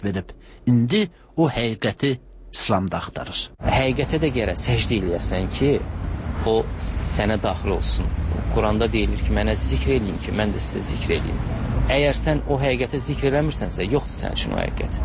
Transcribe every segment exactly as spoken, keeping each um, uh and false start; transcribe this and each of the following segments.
verib. İndi o həqiqəti İslamda axtarır. Həqiqətə də gərək səcdə eləyəsən ki, o sənə daxil olsun. Quranda deyilir ki, mənə zikr eləyin ki, mən də sizə zikr eləyim. Əgər sən o həqiqətə zikr eləmirsənsə, yoxdur sənin üçün o həqiqət.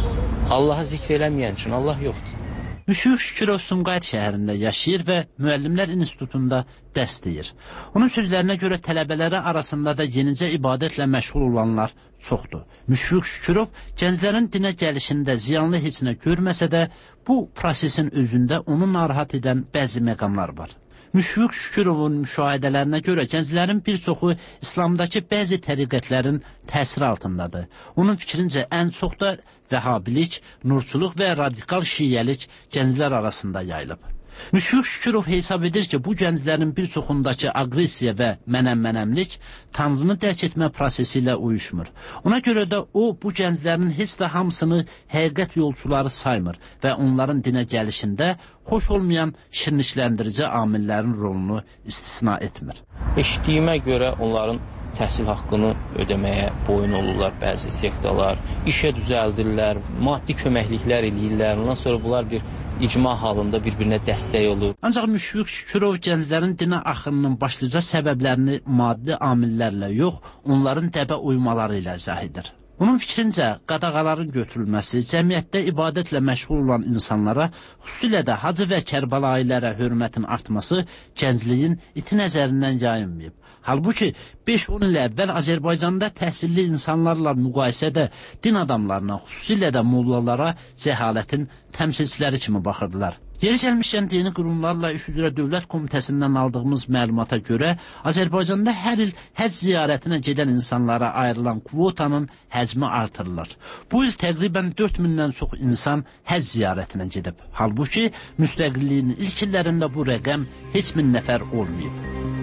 Allaha zikr eləməyən üçün Allah yoxdur. Müşfiq Şükürov Sumqayıt şəhərində yaşayır və Müəllimlər İnstitutunda dərs deyir. Onun sözlərinə görə tələbələri arasında da yenicə ibadətlə məşğul olanlar çoxdur. Müşfiq Şükürov gənclərin dinə gəlişində ziyanlı heç nə görməsə də, bu prosesin özündə onu narahat edən bəzi məqamlar var. Müşfiq Şükürovun müşahidələrinə görə gənclərin bir çoxu İslamdakı bəzi təriqətlərin təsiri altındadır. Onun fikrincə ən çox da vəhhabilik, nurçuluq və radikal şiyyəlik gənclər arasında yayılıb. Müşfiq Şükürov hesab edir ki, bu gənclərin bir çoxundakı aqressiya və mənəm-mənəmlik Tanrını dərk etmə prosesi ilə uyuşmur. Ona görə də o, bu gənclərin heç də hamısını həqiqət yolçuları saymır və onların dinə gəlişində xoş olmayan şirinlikləndirici amillərin rolunu istisna etmir. Eşitdiyimə görə onların təhsil haqqını ödəməyə boyun olurlar bəzi sektalar, işə düzəldirlər, maddi köməkliklər eləyirlər, ondan sonra bunlar bir icma halında bir-birinə dəstək olur. Ancaq Müşfiq Şükürov gənclərin dinə axınının başlıca səbəblərini maddi amillərlə yox, onların dəbə uymaları ilə izah edir. Onun fikrincə, qadağaların götürülməsi, cəmiyyətdə ibadətlə məşğul olan insanlara, xüsusilə də Hacı və Kərbalailərə hörmətin artması gəncliyin iti nəzərindən yayınmayıb. Halbuki beş on il əvvəl Azərbaycanda təhsilli insanlarla müqayisədə din adamlarına, xüsusilə də mollalara cəhalətin təmsilçiləri kimi baxırdılar. Yeri gəlmişkən dini qurumlarla iş üzrə Dövlət Komitəsindən aldığımız məlumata görə Azərbaycanda hər il həcc ziyarətinə gedən insanlara ayrılan kvotanın həcmi artırılır. Bu il təqribən dörd mindən çox insan həcc ziyarətinə gedib. Halbuki müstəqilliyin ilk illərində bu rəqəm heç min nəfər olmayıb.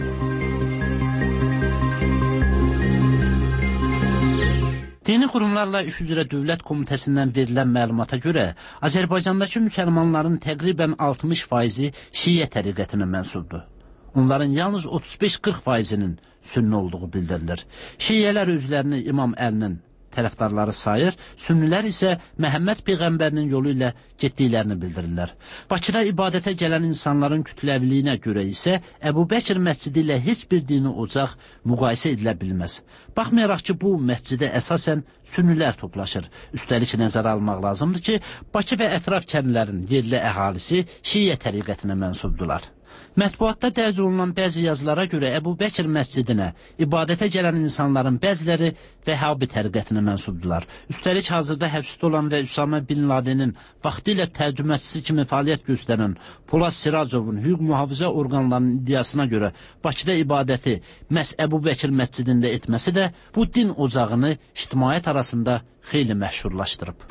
Dini qurumlarla iş üzrə Dövlət Komitəsindən verilən məlumata görə Azərbaycandakı müsəlmanların təqribən altmış faizi Şiyə təriqətinə mənsubdur. Onların yalnız otuz beş qırx faizinin sünni olduğu bildirilir. Şiyələr özlərini İmam Əlinin tərəfdarları sayır, sünnilər isə Məhəmməd Peyğəmbərinin yolu ilə getdiklərini bildirirlər. Bakıda ibadətə gələn insanların kütləviliyinə görə isə Əbu Bəkir məscidi ilə heç bir dini ocaq müqayisə edilə bilməz. Baxmayaraq ki, bu məscidə əsasən sünnilər toplaşır. Üstəlik nəzərə almaq lazımdır ki, Bakı və ətraf kəndlərin yerli əhalisi Şiyə təriqətinə mənsubdular. Mətbuatda dərc olunan bəzi yazılara görə Əbu Bəkir məscidinə ibadətə gələn insanların bəziləri Vəhhabi təriqətinə mənsubdular. Üstəlik hazırda həbsdə olan və Üsamə bin Ladenin vaxtilə tərcüməçisi kimi fəaliyyət göstərən Polad Siracovun hüquq mühafizə orqanlarının iddiasına görə Bakıda ibadəti məhz Əbu Bəkir məscidində etməsi də bu din ocağını ictimaiyyət arasında xeyli məşhurlaşdırıb.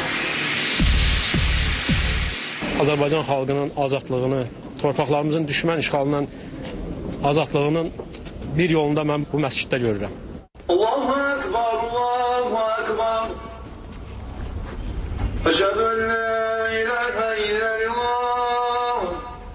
Azərbaycan xalqının azadlığını, torpaqlarımızın düşmən işğalından azadlığının bir yolunda mən bu məsciddə görürəm. Allahu Ekber, Allahu Ekber. Eşhedü en la ilahe illallah.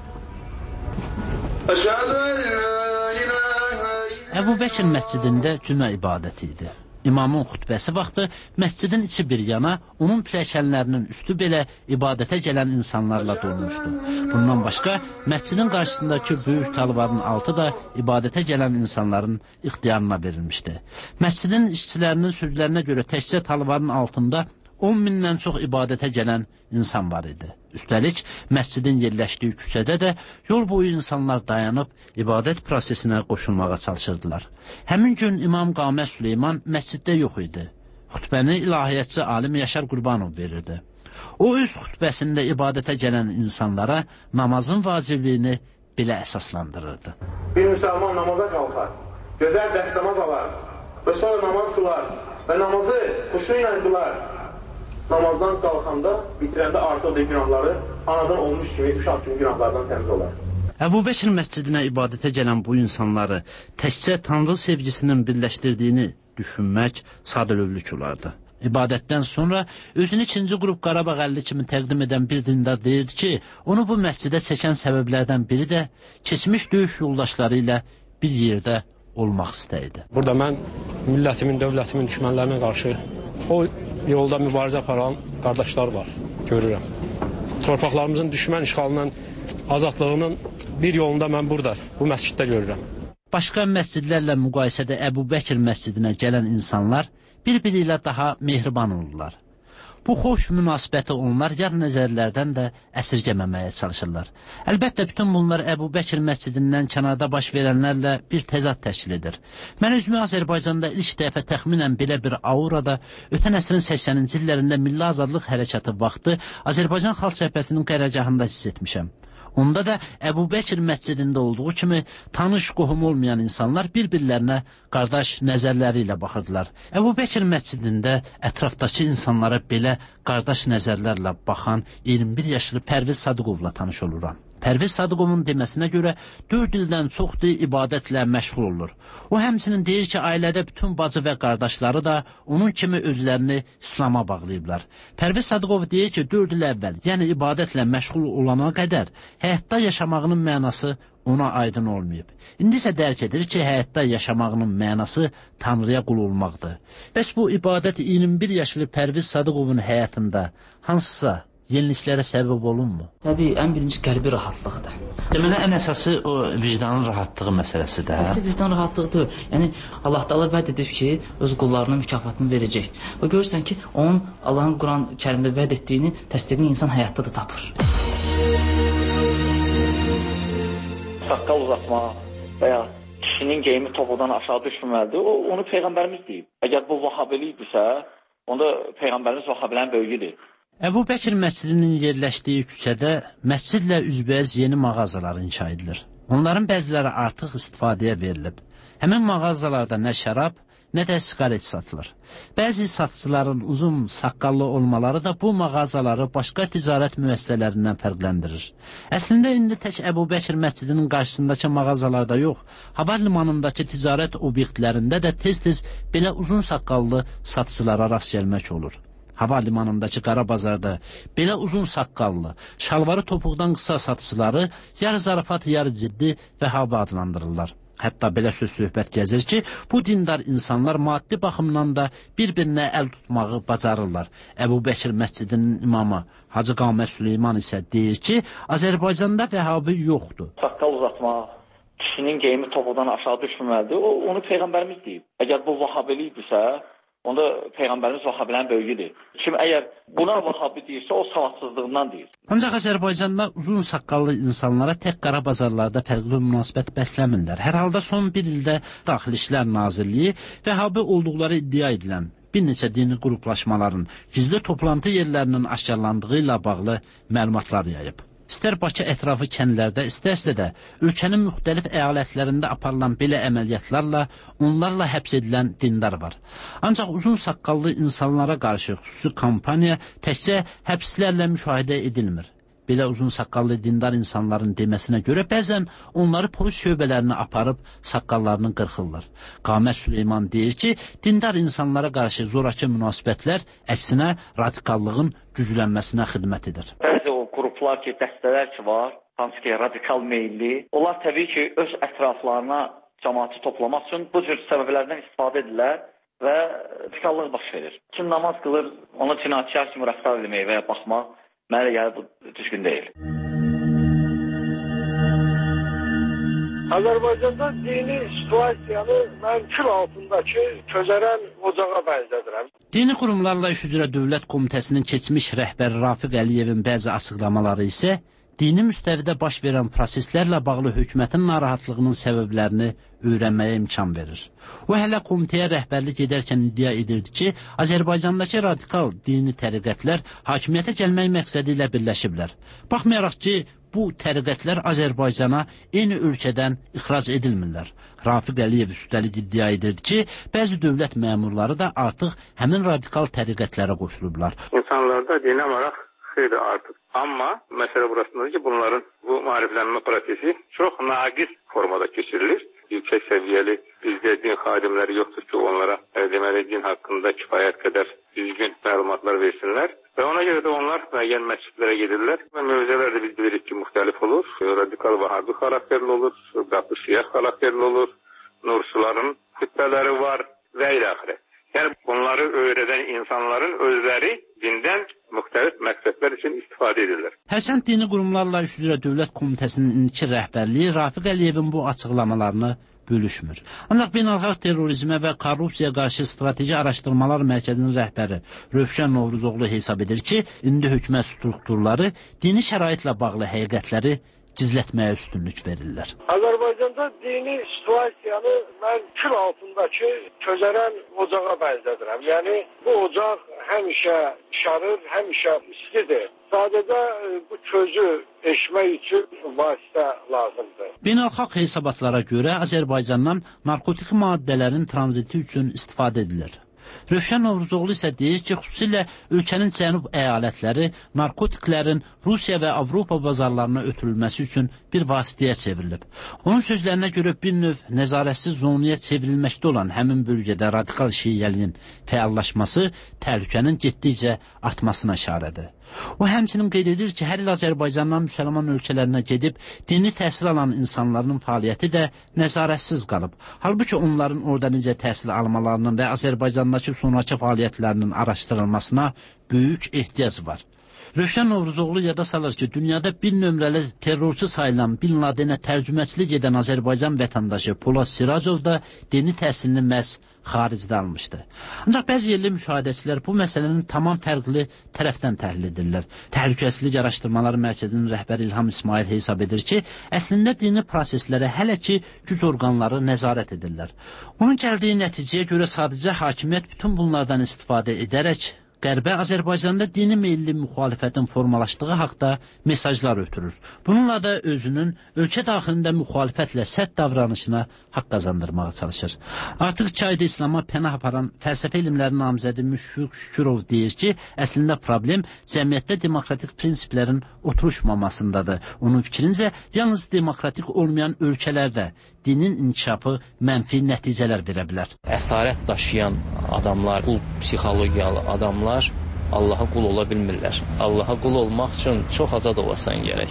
Eşhedü en la ilahe illallah. Əbu Bəkir məscidində cümə ibadəti idi. İmamın xutbəsi vaxtı məscidin içi bir yana, onun pilləkənlərinin üstü belə ibadətə gələn insanlarla dolmuşdu. Bundan başqa, məscidin qarşısındakı böyük talvarın altı da ibadətə gələn insanların ixtiyarına verilmişdi. Məscidin işçilərinin sözlərinə görə təkcə talvarın altında on mindən çox ibadətə gələn insan var idi. Üstəlik, məscidin yerləşdiyi küçədə də yol boyu insanlar dayanıb ibadət prosesinə qoşulmağa çalışırdılar. Həmin gün İmam Qamə Süleyman məsciddə yox idi. Xutbəni ilahiyyatçı alim Yaşar Qurbanov verirdi. O öz xutbəsində ibadətə gələn insanlara namazın vacibliyini belə əsaslandırırdı. Bir müsəlman namaza qalxar, gözəl dəstəmaz alar və sonra namaz qılar və namazı xuşu ilə qılar. Namazdan qalxanda, bitirəndə artıq da günahları anadan olmuş kimi uşaq kimi günahlardan təmiz olar. Əbu Bəkir məscidinə ibadətə gələn bu insanları təkcə Tanrı sevgisinin birləşdirdiyini düşünmək sadəlövlük olardı. İbadətdən sonra özünü ikinci qrup Qarabağ əlli kimi təqdim edən bir dindar deyirdi ki, onu bu məscidə çəkən səbəblərdən biri də keçmiş döyüş yoldaşları ilə bir yerdə olmaq istəyidi. Burada mən millətimin, dövlətimin düşmənlərinə qarşı o yolda mübarizə aparan qardaşlar var, görürəm. Torpaqlarımızın düşmən işğalından azadlığının bir yolunda mən burada, bu məsciddə görürəm. Başqa məscidlərlə müqayisədə Əbu Bəkir məscidinə gələn insanlar bir-biri ilə daha mehriban olurlar. Bu xoş münasibəti onlar yad nəzərlərdən də əsirgəməməyə çalışırlar. Əlbəttə, bütün bunlar Əbu Bəkir məscidindən kənarda baş verənlərlə bir təzad təşkil edir. Mən özümü Azərbaycanda ilk dəfə təxminən belə bir aurada ötən əsrin səksəninci illərində Milli Azadlıq Hərəkatı vaxtı Azərbaycan Xalq Cəbhəsinin qərargahında hiss etmişəm. Onda da Əbu Bəkir məscidində olduğu kimi tanış, qohum olmayan insanlar bir-birlərinə qardaş nəzərləri ilə baxırdılar. Əbu Bəkir məscidində ətrafdakı insanlara belə qardaş nəzərlərlə baxan iyirmi bir yaşlı Pərviz Sadıqovla tanış oluram. Pərviz Sadıqovun deməsinə görə dörd ildən çoxdur ibadətlə məşğul olur. O həmçinin deyir ki, ailədə bütün bacı və qardaşları da onun kimi özlərini İslam'a bağlayıblar. Pərviz Sadıqov deyir ki, dörd il əvvəl, yəni ibadətlə məşğul olana qədər həyatda yaşamağının mənası ona aydın olmayıb. İndi isə dərk edir ki, həyatda yaşamağının mənası Tanrıya qul olmaqdır. Bəs bu ibadət iyirmi bir yaşlı Pərviz Sadıqovun həyatında hansısa yeniliklərə səbəb olunmu? Təbii, ən birinci qəlbi rahatlıqdır. Deməli, ən əsası o vicdanın rahatlığı məsələsidir. Hə? Vicdan rahatlıqdır. Yəni, Allah Taala vəd edib ki, öz qullarına mükafatını verəcək. Və görürsən ki, onun Allahın Quran-Kərimdə vəd etdiyini, təsdiqini insan həyatda da tapır. Saqqal uzatmaq və ya kişinin geyimi topudan aşağı düşməməlidir. O, onu Peyğəmbərimiz deyib. Əgər bu vahabilikdirsə, onda Peyğəmbərimiz vahabilərin böyüyüdür. Əbu Bəkir məscidinin yerləşdiyi küçədə məscidlə üzbəyiz yeni mağazalar inşa edilir. Onların bəziləri artıq istifadəyə verilib. Həmin mağazalarda nə şərab, nə də sigaret satılır. Bəzi satıcıların uzun saqqallı olmaları da bu mağazaları başqa ticarət müəssisələrindən fərqləndirir. Əslində indi tək Əbu Bəkir məscidinin qarşısındakı mağazalarda yox, hava limanındakı ticarət obyektlərində də tez-tez belə uzun saqqallı satıcılara rast gəlmək olur. Hava limanındakı qara bazarda belə uzun saqqallı, şalvarı topuqdan qısa satıcıları yarı zarafat, yarı ciddi və hava adlandırırlar. Hətta belə söz söhbət gəzir ki, bu dindar insanlar maddi baxımdan da bir-birinə əl tutmağı bacarırlar. Əbu Bəkir məscidinin imamı Hacı Qamət Süleyman isə deyir ki, Azərbaycanda vəhabi yoxdur. Saqqal uzatmaq, kişinin geyimi topuqdan aşağı düşməməlidir. O, onu Peyğəmbərimiz deyib. Əgər bu vahabilikdirsə, onda Peyğəmbərimiz vahabilərin böyüyüdür. Kim əgər buna vahabi deyirsə, o savadsızlığından deyir. Ancaq Azərbaycanda uzun saqqallı insanlara tək qara bazarlarda fərqli münasibət bəsləmirlər. Hər halda son bir ildə Daxili İşlər Nazirliyi vəhabi olduqları iddia edilən bir neçə dini qruplaşmaların gizli toplantı yerlərinin aşkarlandığı ilə bağlı məlumatlar yayıb. İstər Bakı ətrafı kəndlərdə, istərsə də ölkənin müxtəlif əyalətlərində aparılan belə əməliyyatlarla onlarla həbs edilən dindar var. Ancaq uzun saqqallı insanlara qarşı xüsusi kampaniya təkcə həbslərlə müşahidə edilmir. Belə uzun saqqallı dindar insanların deməsinə görə bəzən onları polis şöbələrinə aparıb saqqallarını qırxırlar. Qamət Süleyman deyir ki, dindar insanlara qarşı zorakı münasibətlər əksinə radikallığın güclənməsinə xidmət edir. Bəzi o qruplar ki, dəstələr ki var, hansı ki radikal meyilli, onlar təbii ki, öz ətraflarına cəmaatı toplamaq üçün bu cür səbəblərdən istifadə edirlər və radikallıq baş verir. Kim namaz qılır, ona cinayətkar kimi rəftar etmək və ya baxmaq, mənə gəlir bu düzgün deyil. Azərbaycanda dini situasiyanı mən kül altındakı közərən ocağa bənzədirəm. Dini qurumlarla iş üzrə Dövlət Komitəsinin keçmiş rəhbəri Rafiq Əliyevin bəzi açıqlamaları isə dini müstəvidə baş verən proseslərlə bağlı hökumətin narahatlığının səbəblərini öyrənməyə imkan verir. O hələ komitəyə rəhbərlik edərkən iddia edirdi ki, Azərbaycandakı radikal dini təriqətlər hakimiyyətə gəlmək məqsədi ilə birləşiblər. Baxmayaraq ki, bu təriqətlər Azərbaycana eyni ölkədən ixrac edilmirlər. Rafiq Əliyev üstəlik iddia edirdi ki, bəzi dövlət məmurları da artıq həmin radikal təriqətlərə qoşulublar. İnsanlarda dinə maraq xeyli artıb. Amma məsələ burasındadır ki, bunların bu maariflənmə prosesi çox naqis formada keçirilir. Yüksək səviyyəli bizdə din xadimləri yoxdur ki, onlara e, deməli din haqqında kifayət qədər düzgün məlumatlar versinlər. Və ona görə də onlar müəyyən məscidlərə gedirlər. Və mövzələr də biz bilirik ki, müxtəlif olur. Radikal vahabi xarakterli olur, qatı siyah xarakterli olur, nursuların xütbələri var və ilə axirə. Yəni bunları öyrədən insanların özləri dindən müxtəlif məqsədlər üçün istifadə edirlər. Hərçənd dini qurumlarla iş üzrə Dövlət Komitəsinin indiki rəhbərliyi Rafiq Əliyevin bu açıqlamalarını bölüşmür. Ancaq beynəlxalq terrorizmə və korrupsiyaya qarşı strateji araşdırmalar mərkəzinin rəhbəri Rövşən Novruzoğlu hesab edir ki, indi hökumət strukturları dini şəraitlə bağlı həqiqətləri gizlətməyə üstünlük verirlər. Azərbaycanda dini situasiyanı mən kül altındakı közərən ocağa bənzədirəm. Yəni bu ocaq həmişə şarır, həmişə istidir. Sadəcə bu közü eşmək üçün vasitə lazımdır. Beynəlxalq hesabatlara görə Azərbaycandan narkotik maddələrin tranziti üçün istifadə edilir. Rövşən Novruzoğlu isə deyir ki, xüsusilə ölkənin cənub əyalətləri narkotiklərin Rusiya və Avropa bazarlarına ötürülməsi üçün bir vasitəyə çevrilib. Onun sözlərinə görə bir növ nəzarətsiz zonaya çevrilməkdə olan həmin bölgədə radikal şiiyəliyin fəallaşması təhlükənin getdikcə artmasına işarədir. O həmçinin qeyd edir ki, hər il Azərbaycandan müsəlman ölkələrinə gedib dini təhsil alan insanların fəaliyyəti də nəzarətsiz qalıb. Halbuki onların orada necə təhsil almalarının və Azərbaycandakı sonraki fəaliyyətlərinin araşdırılmasına böyük ehtiyac var. Rövşən Novruzoğlu yada salır ki, dünyada bir nömrəli terrorçu sayılan Bin Ladenə tərcüməçilik edən Azərbaycan vətəndaşı Polad Siracov da dini təhsilini məhz xaricdə almışdı. Ancaq bəzi yerli müşahidəçilər bu məsələnin tamam fərqli tərəfdən təhlil edirlər. Təhlükəsizlik Araşdırmaları Mərkəzinin rəhbəri İlham İsmail hesab edir ki, əslində dini proseslərə hələ ki güc orqanları nəzarət edirlər. Onun gəldiyi nəticəyə görə sadəcə hakimiyyət bütün bunlardan istifadə edərək Qərbə Azərbaycanda dini meyilli müxalifətin formalaşdığı haqda mesajlar ötürür. Bununla da özünün ölkə daxilində müxalifətlə sərt davranışına haqq qazandırmağa çalışır. Artıq iki ayda İslama pənah aparan fəlsəfə elmlərinin namizədi Müşfiq Şükürov deyir ki, əslində problem cəmiyyətdə demokratik prinsiplərin oturuşmamasındadır. Onun fikrincə, yalnız demokratik olmayan ölkələrdə dinin inkişafı mənfi nəticələr verə bilər. Əsarət daşıyan adamlar, qul psixologiyalı adamlar Allaha qul ola bilmirlər. Allaha qul olmaq üçün çox azad olasan gərək.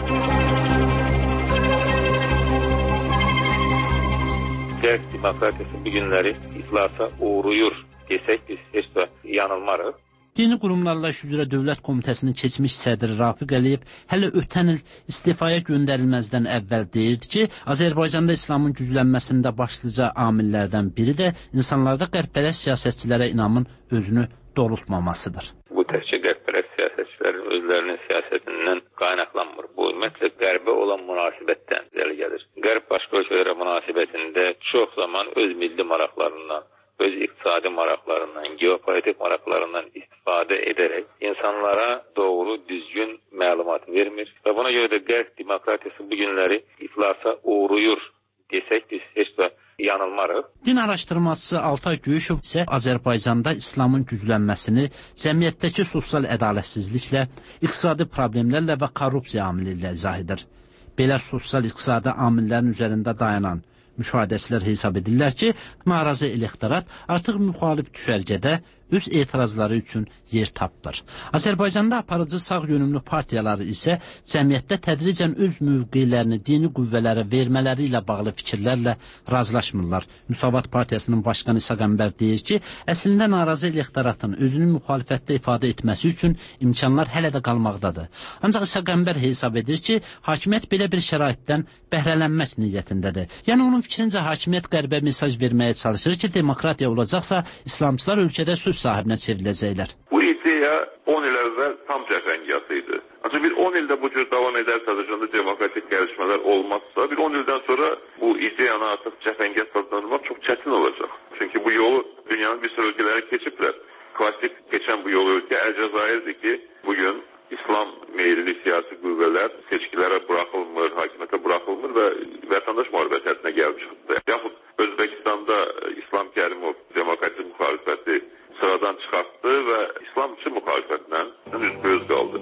Qərb demokratiyası bu günləri iflasa uğrayır desək biz heç də yanılmarıq. Dini qurumlarla iş üzrə Dövlət Komitəsinin keçmiş sədri Rafiq Əliyev hələ ötən il istifaya göndərilməzdən əvvəl deyirdi ki, Azərbaycanda İslamın güclənməsində başlıca amillərdən biri də insanlarda qərbbərəst siyasətçilərə inamın özünü doğrultmamasıdır. Bu təkcə qərbbərəst siyasətçilərin özlərinin siyasətindən qaynaqlanmır. Bu ümumiyyətlə qərbə olan münasibətdən irəli gəlir. Qərb başqa ölkələrə münasibətində çox zaman öz milli maraqlarından, öz iqtisadi maraqlarından, geopolitik maraqlarından istifadə edərək insanlara doğru, düzgün məlumat vermir. Və buna görə də qərb demokratiyası bu günləri iflasa uğrayır desək biz heç də yanılmarıq. Din araşdırmacısı Altay Göyüşov isə Azərbaycanda İslamın güclənməsini cəmiyyətdəki sosial ədalətsizliklə, iqtisadi problemlərlə və korrupsiya amili ilə izah edir. Belə sosial-iqtisadi amillərin üzərində dayanan müşahidəçilər hesab edirlər ki, narazı elektorat artıq müxalif düşərgədə öz etirazları üçün yer tapmır. Azərbaycanda aparıcı sağ yönümlü partiyaları isə cəmiyyətdə tədricən öz mövqeylərini dini qüvvələrə vermələri ilə bağlı fikirlərlə razılaşmırlar. Müsavat Partiyasının başqanı İsa Qəmbər deyir ki, əslində narazı elektoratın özünü müxalifətdə ifadə etməsi üçün imkanlar hələ də qalmaqdadır. Ancaq İsa Qəmbər hesab edir ki, hakimiyyət belə bir şəraitdən bəhrələnmək niyyətindədir. Yəni onun fikrincə hakimiyyət qərbə mesaj verməyə çalışır ki, demokratiya olacaqsa İslamçılar ölkədə söz sahibinə çevriləcəklər. Bu ideya on il əvvəl tam cəfəngiyatı idi. Ancaq bir on ildə bu cür davam edərsə, Azərbaycanda demokratik gəlişmələr olmazsa, bir on ildən sonra bu ideyanı artıq cəfəngiyat adlandırmaq çox çətin olacaq. Çünki bu yolu dünyanın bir sürü ölkələri keçiblər. Klasik keçən bu yolu ölkə Əlcəzairdir ki, bugün İslam meyilli siyasi qüvvələr seçkilərə buraxılmır, hakimiyyətə buraxılmır və vətəndaş müharibəsi həddinə gəlib çıxdı. Yaxud Özbəkistanda İslam Kərimov demokratik müxalifəti sıradan çıxartdı və İslam üçün müxalifətlə üzbəüz qaldı.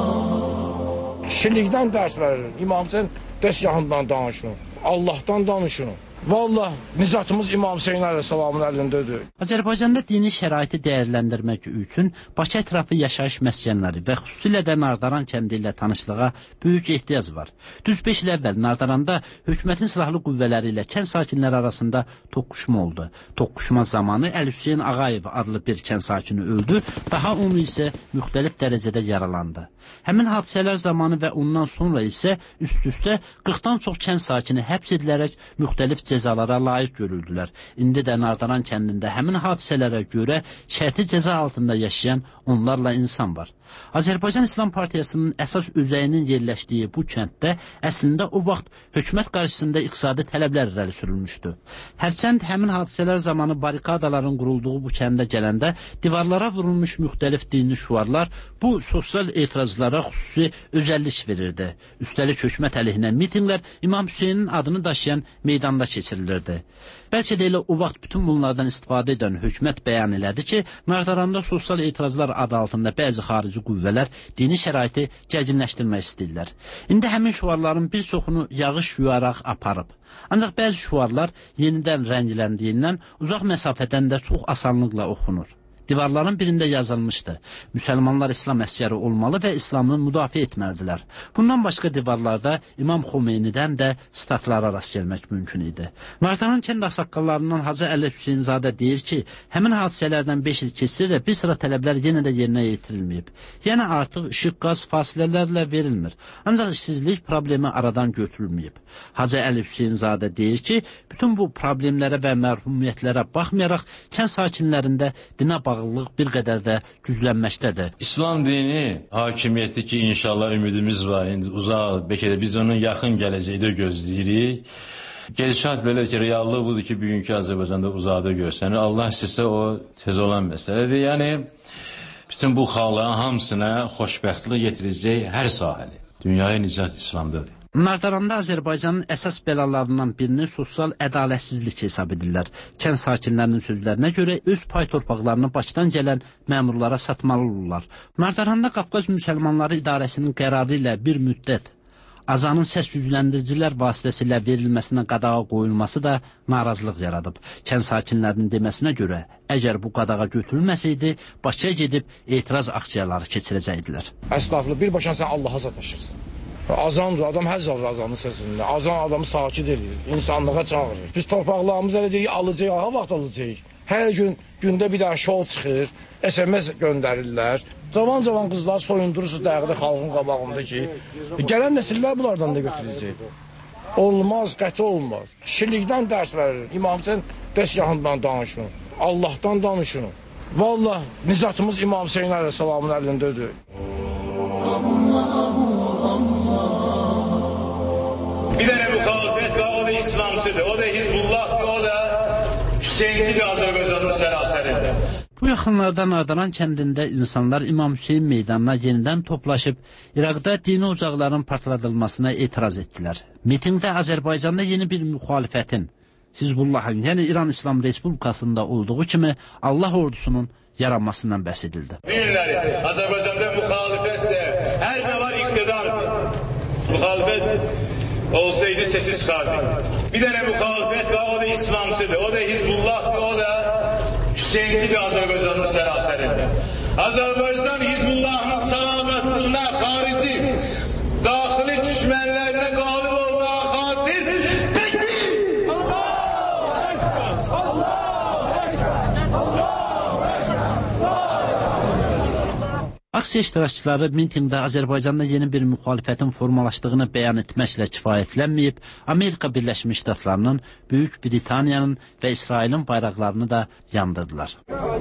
Kişilikdən dərs verir. İmam Hüseyin dəstgahından danışın. Allahdan danışın. Vallah, nicatımız İmam Hüseyin əleyhissalamın əlindədir. Azərbaycanda dini şəraiti dəyərləndirmək üçün Bakı ətrafı yaşayış məskənləri və xüsusilə də Nardaran kəndi ilə tanışlığa böyük ehtiyac var. Düz beş il əvvəl Nardaranda hökumətin silahlı qüvvələri ilə kənd sakinləri arasında toqquşma oldu. Toqquşma zamanı Əli Hüseyin Ağayev adlı bir kənd sakini öldü, daha onu isə müxtəlif dərəcədə yaralandı. Həmin hadisələr zamanı və ondan sonra isə üst-üstə qırxdan çox kənd sakini həbs edilərək müxtəlif cəzalara layiq görüldülər. İndi də Nardaran kəndində həmin hadisələrə görə şərti cəza altında yaşayan onlarla insan var. Azərbaycan İslam Partiyasının əsas özəyinin yerləşdiyi bu kənddə əslində o vaxt hökumət qarşısında iqtisadi tələblər irəli sürülmüşdü. Hərçənd həmin hadisələr zamanı barikadaların qurulduğu bu kəndə gələndə divarlara vurulmuş müxtəlif dini şüarlar bu sosial etirazlara xüsusi özəllik verirdi. Üstəlik hökumət əleyhinə mitinqlər İmam Hüseynin adını daşıyan meydanda keçirilirdi. Bəlkə də elə o vaxt bütün bunlardan istifadə edən hökumət bəyan elədi ki, Nardaranda sosial etirazlar adı altında bəzi xarici qüvvələr dini şəraiti gərginləşdirmək istəyirlər. İndi həmin şüarların bir çoxunu yağış yuyaraq aparıb. Ancaq bəzi şüarlar yenidən rəngləndiyindən uzaq məsafədən də çox asanlıqla oxunur. Divarların birində yazılmışdı. Müsəlmanlar İslam əsgəri olmalı və İslamı müdafiə etməlidirlər. Bundan başqa divarlarda İmam Xomeynidən də statlara rast gəlmək mümkün idi. Nardaran kənd ağsaqqallarından Hacı Əli Hüseynzadə deyir ki, həmin hadisələrdən beş il keçsə də bir sıra tələblər yenə də yerinə yetirilməyib. Yəni artıq işıq, qaz fasilələrlə verilmir. Ancaq işsizlik problemi aradan götürülməyib. Hacı Əli Hüseynzadə deyir ki, bütün bu problemlərə və mərhumiyyətlərə baxmayaraq kənd sakinlərində dinə bağlı bir qədər də güclənməkdədir. İslam dini hakimiyyəti ki, inşallah ümidimiz var, indi uzaq, bəlkə də biz onun yaxın gələcəkdə gözləyirik. Gedişat belə ki, reallıq budur ki, bugünkü Azərbaycanda uzaqda görsənir. Allah istəsə o tez olan məsələdir. Yəni, bütün bu xalqların hamısına xoşbəxtlik getirəcək hər sahəli. Dünyaya nicat İslamdadır. Nardaranda Azərbaycanın əsas bəlalarından birini sosial ədalətsizlik hesab edirlər. Kənd sakinlərinin sözlərinə görə öz pay torpaqlarını Bakıdan gələn məmurlara satmalı olurlar. Nardaranda Qafqaz Müsəlmanları İdarəsinin qərarı ilə bir müddət azanın səs gücləndiricilər vasitəsilə verilməsinə qadağa qoyulması da narazılıq yaradıb. Kənd sakinlərinin deməsinə görə, əgər bu qadağa götürülməsəydi, Bakıya gedib etiraz aksiyaları keçirəcəkdilər. Əslaflı, birbaşa sən Allaha sataşırsan. Azandır, adam həzz alır azanın səsində. Azan adamı sakit edir, insanlığa çağırır. Biz torpaqlarımızı elə deyik, alacaq, ha vaxt alacaq. Hər gün gündə bir dənə şov çıxır, S M S göndərirlər. Cavan-cavan qızlar soyundurursunuz dəqiqdə xalqın qabağında ki, gələn nəsillər bunlardan da götürəcək. Olmaz, qəti olmaz. Kişilikdən dərs verir. İmam Hüseyin dəstgahından danışın, Allahdan danışın. Vallah, nicatımız İmam Hüseyin əleyhissalamın əlindədir. Bir dənə müxalifət var, o da İslamçıdır, o da Hizbullahdır, o da Hüseyinçidir Azərbaycanın sərasərində. Bu yaxınlarda Nardaran kəndində insanlar İmam Hüseyin meydanına yenidən toplaşıb İraqda dini ocaqların partladılmasına etiraz etdilər. Mitingdə Azərbaycanda yeni bir müxalifətin, Hizbullahın, yəni İran İslam Respublikasında olduğu kimi Allah ordusunun yaranmasından bəhs edildi. Bu günləri Azərbaycanda müxalifət də hər nə var iqtidardır. Müxalifət olsaydı sesi çıxardı. Bir dənə müxalifət var, o da İslamçıdır, o da Hizbullahdır, o da Hüseyinçidir Azərbaycanın sərasərində. Azərbaycan Hizbullahın salamətliyinə xarici, daxili düşmənlərinə qalib olmağa xatir təkbir! Allahu Ekber! Allahu Ekber! Allahu Ekber! Aksiya iştirakçıları mitingdə Azərbaycanda yeni bir müxalifətin formalaşdığını bəyan etməklə kifayətlənməyib, Amerika Birləşmiş Ştatlarının, Böyük Britaniyanın və İsrailin bayraqlarını da yandırdılar.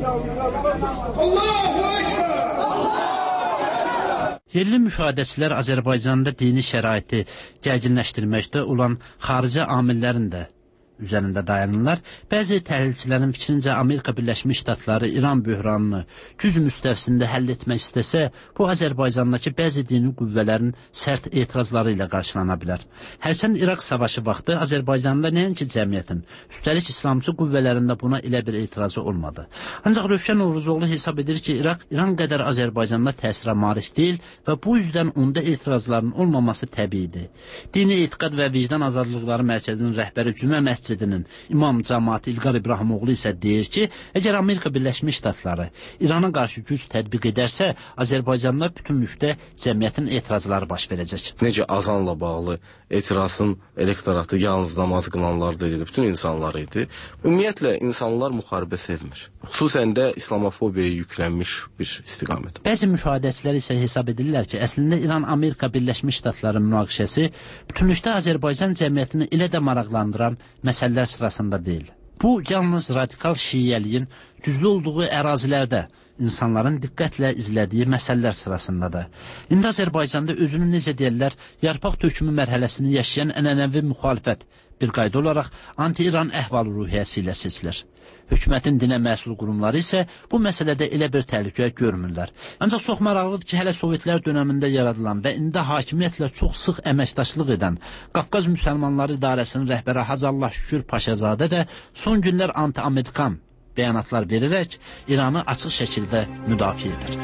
Yerli müşahidəçilər Azərbaycanda dini şəraiti gərginləşdirməkdə olan xarici amillərin də üzərində dayanırlar. Bəzi təhlilçilərin fikrincə Amerika Birləşmiş Ştatları İran böhranını güc müstəvisində həll etmək istəsə, bu Azərbaycandakı bəzi dini qüvvələrin sərt etirazları ilə qarşılana bilər. Hərçənd İraq savaşı vaxtı Azərbaycanda nəinki cəmiyyətin, üstəlik İslamçı qüvvələrində buna elə bir etirazı olmadı. Ancaq Rövşən Oğruzoğlu hesab edir ki, İraq İran qədər Azərbaycanda təsirə malik deyil və bu yüzdən onda etirazların olmaması təbiidir. Dini etiqad və vicdan azadlıqları mərkəzinin rəhbəri Cümə Məhcəd məscidinin imam cəmaati İlqar İbrahimoğlu isə deyir ki, əgər Amerika Birləşmiş Ştatları İrana qarşı güc tətbiq edərsə, Azərbaycanda bütünlükdə cəmiyyətin etirazları baş verəcək. Necə azanla bağlı etirazın elektoratı yalnız namaz qılanlar deyildi, bütün insanlar idi. Ümumiyyətlə, insanlar müharibə sevmir. Xüsusən də İslamofobiyaya yüklənmiş bir istiqamət. Bəzi müşahidəçilər isə hesab edirlər ki, əslində İran-Amerika Birləşmiş Ştatları münaqişəsi bütünlükdə Azərbaycan cəmiyyətini elə də maraqlandıran məsələlər sırasında deyil. Bu, yalnız radikal şiiyəliyin güclü olduğu ərazilərdə insanların diqqətlə izlədiyi məsələlər sırasındadır. İndi Azərbaycanda özünü necə deyirlər, yarpaq tökümü mərhələsini yaşayan ənənəvi müxalifət bir qayda olaraq anti-İran əhval-ruhiyyəsi ilə seçilir. Hökumətin dinə məsul qurumları isə bu məsələdə elə bir təhlükə görmürlər. Ancaq çox maraqlıdır ki, hələ Sovetlər dönəmində yaradılan və indi hakimiyyətlə çox sıx əməkdaşlıq edən Qafqaz Müsəlmanları İdarəsinin rəhbəri Hacı Allah Şükür Paşazadə də son günlər anti-Amerikan bəyanatlar verərək İranı açıq şəkildə müdafiə edir.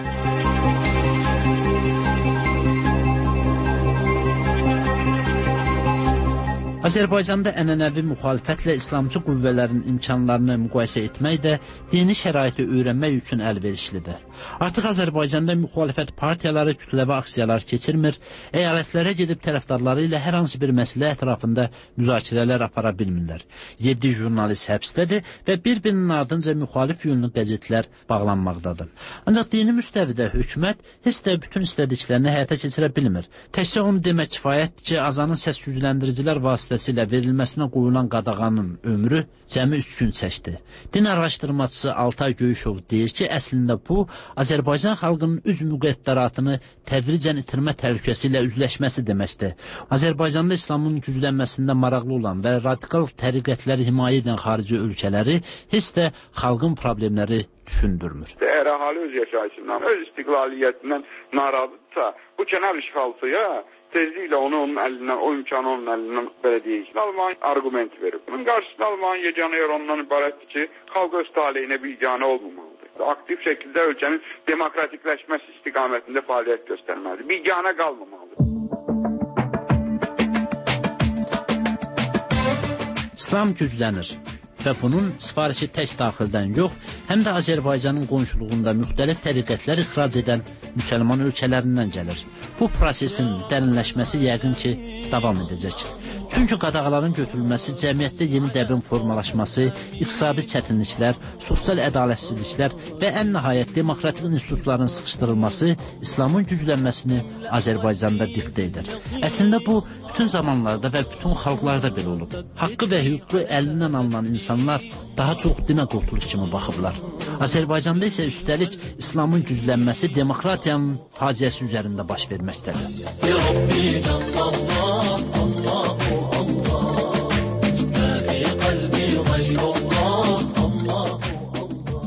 Azərbaycanda ənənəvi müxalifətlə İslamcı qüvvələrin imkanlarını müqayisə etmək də dini şəraiti öyrənmək üçün əlverişlidir. Artıq Azərbaycanda müxalifət partiyaları kütləvi aksiyalar keçirmir, əyalətlərə gedib tərəfdarları ilə hər hansı bir məsələ ətrafında müzakirələr apara bilmirlər. yeddi jurnalist həbsdədir və bir-birinin ardınca müxalif yönlü qəzetlər bağlanmaqdadır. Ancaq dini müstəvidə hökumət heç də bütün istədiklərini həyata keçirə bilmir. Təkcə onu demək kifayətdir ki, azanın səs gücləndiricilər vasitəsilə verilməsinə qoyulan qadağanın ömrü cəmi üç gün çəkdi. Din araşdırmacısı Altay Göyüşov deyir ki, əslində bu, Azərbaycan xalqının üz müqəddəratını tədricən itirmə təhlükəsi ilə üzləşməsi deməkdir. Azərbaycanda İslamın güclənməsində maraqlı olan və radikal təriqətləri himayə edən xarici ölkələri heç də xalqın problemləri düşündürmür. Əgər əhali öz yaşayışından, öz istiqlaliyyətindən narazıdırsa, bu kənar işğalçıya tezliklə onu onun əlindən, o imkanı onun əlindən belə deyək. Alman argument verir. Bunun qarşısında Alman yeganə yer ondan ibarətdir ki, xalq öz taleyinə biganə olmamalıdır. Aktiv şəkildə ölkənin demokratikləşməsi istiqamətində fəaliyyət göstərməlidir. Biganə qalmamalıdır. İslam güclənir və bunun sifarişi tək daxildən yox, həm də Azərbaycanın qonşuluğunda müxtəlif təriqətlər ixrac edən müsəlman ölkələrindən gəlir. Bu prosesin dərinləşməsi yəqin ki, davam edəcək. Çünki qadağaların götürülməsi, cəmiyyətdə yeni dəbin formalaşması, iqtisadi çətinliklər, sosial ədalətsizliklər və ən nəhayət demokratik institutların sıxışdırılması İslamın güclənməsini Azərbaycanda diktə edir. Əslində bu, bütün zamanlarda və bütün xalqlarda belə olub. Haqqı və hüququ əlindən alınan insanlar daha çox dinə qurtuluş kimi baxıblar. Azərbaycanda isə üstəlik İslamın güclənməsi demokratiyanın faciəsi üzərində baş verməkdədir. Ya Rabbi, Allah, Allahu Allah, və fi qalbi qayrullah, Allahu Allah.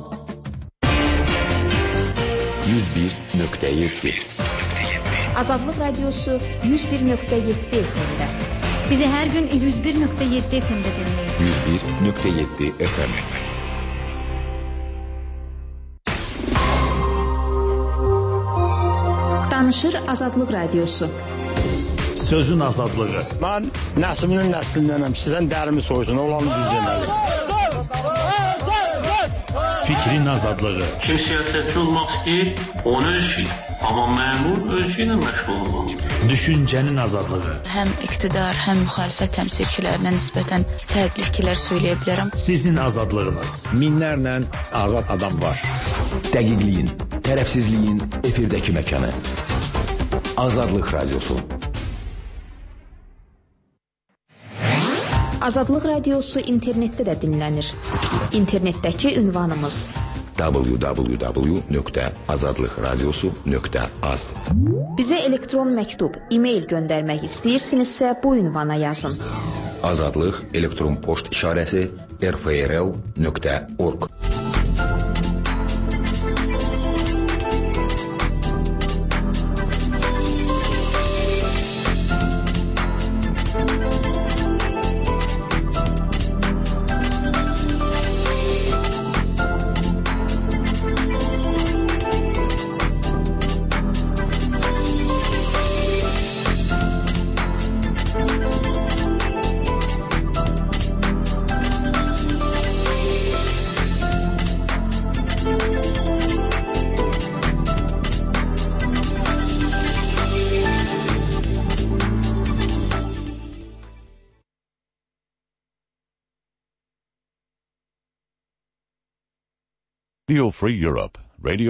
yüz bir nöqtə yeddi Azadlıq Radiosu yüz bir nöqtə yeddi F M-də. Bizi hər gün yüz bir nöqtə yeddi F M-də dinləyin. yüz bir nöqtə yeddi F M. Danışır Azadlıq Radiosu. Sözün azadlığı. Mən nəslinin nəslindənəm. Sizdən dərimi soysun, olanı düz deməli. Fikrin azadlığı. Kim siyasətçi olmaq istəyir, onu öz işi. Amma məmur öz işi ilə məşğul olmalıdır. Düşüncənin azadlığı. Həm iqtidar, həm müxalifət təmsilçilərinə nisbətən fərqli fikirlər söyləyə bilərəm. Sizin azadlığınız. Minlərlə azad adam var. Dəqiqliyin, tərəfsizliyin efirdəki məkanı. Azadlıq Radiosu. Azadlıq Radiosu internetdə də dinlənir. İnternetdəki ünvanımız w w w nöqtə azadlıqradiosu nöqtə az. Bizə elektron məktub, e-mail göndərmək istəyirsinizsə bu ünvana yazın. Azadlıq elektron poçt işarəsi r f r l nöqtə org. Feel Free Europe, Radio